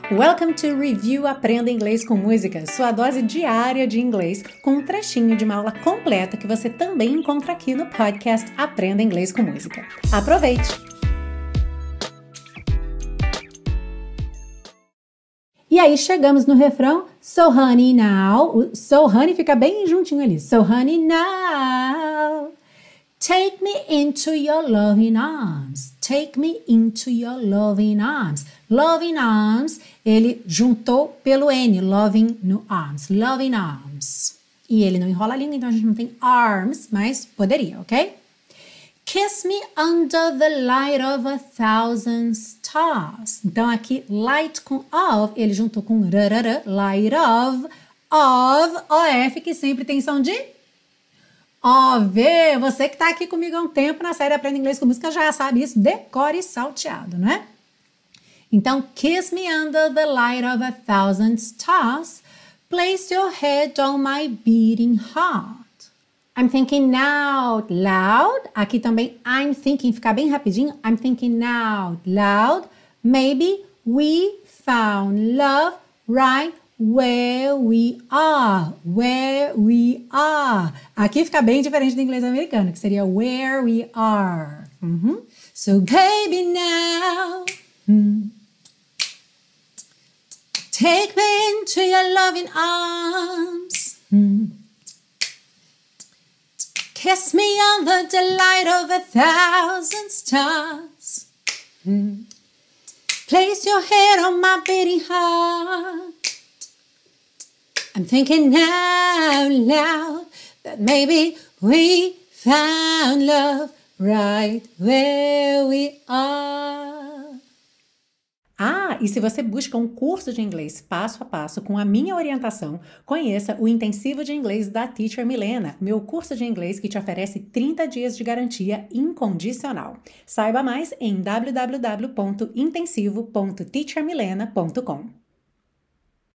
Welcome to Review Aprenda Inglês com Música, sua dose diária de inglês, com um trechinho de uma aula completa que você também encontra aqui no podcast Aprenda Inglês com Música. Aproveite! E aí chegamos no refrão So honey now, o so honey fica bem juntinho ali. So honey now, take me into your loving arms. Take me into your loving arms. Loving arms, ele juntou pelo N, loving no arms. Loving arms. E ele não enrola a língua, então a gente não tem arms, mas poderia, ok? Kiss me under the light of 1,000 stars. Então aqui, light com of, ele juntou com rarara, light of, que sempre tem som de OV. Você que está aqui comigo há um tempo na série Aprenda Inglês com Música já sabe isso, decore salteado, não é? Então, kiss me under the light of 1,000 stars. Place your head on my beating heart. I'm thinking out loud. Aqui também, I'm thinking, fica bem rapidinho. I'm thinking out loud. Maybe we found love right where we are. Where we are. Aqui fica bem diferente do inglês americano, que seria where we are. So baby now, take me into your loving arms. Kiss me under the light of 1,000 stars. Place your head on my beating heart. I'm thinking out loud that maybe we found love right where we are. E se você busca um curso de inglês passo a passo com a minha orientação, conheça o Intensivo de Inglês da Teacher Milena, meu curso de inglês que te oferece 30 dias de garantia incondicional. Saiba mais em www.intensivo.teachermilena.com.